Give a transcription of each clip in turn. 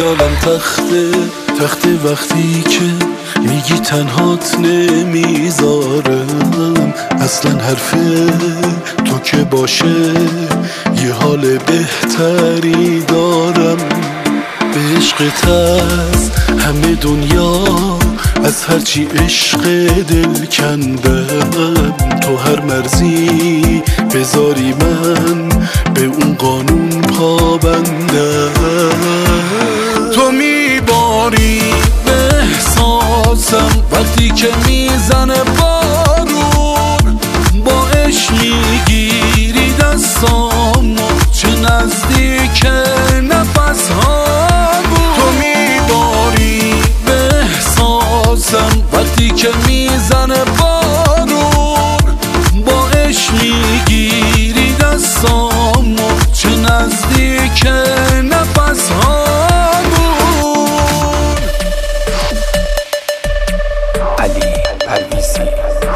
خیالم تخته وقتی که میگی تنهات نمیذارم. اصلا حرف تو که باشه یه حال بهتری دارم. به عشقت از همه دنیا، از هرچی عشق دل کندم. تو هر مرزی بذاری من به اون قانون پابندم. تو میباری به احساسم وقتی که میزنه بارون. با عشق میگیری دستامو چه نزدیک نفس ها. تو میباری به احساسم وقتی که میزنه بارون. با عشق میگیری دستامو چه نزدیک نفس ها. علی پرویزی.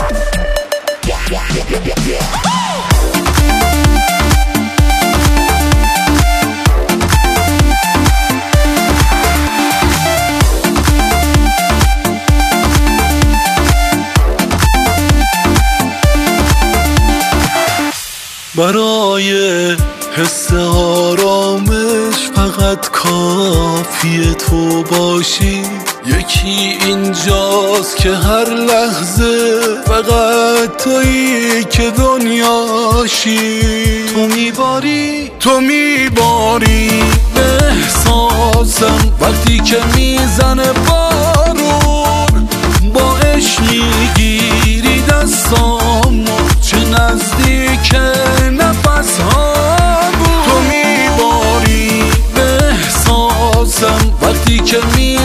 برای حس آرامش فقط کافیه تو باشی. یکی اینجاست که هر لحظه فقط تویی که دنیاشی. تو میباری به احساسم وقتی که میزنه بارون. با عشق میگیری دستامو چه نزدیک نفس ها. تو میباری به احساسم وقتی که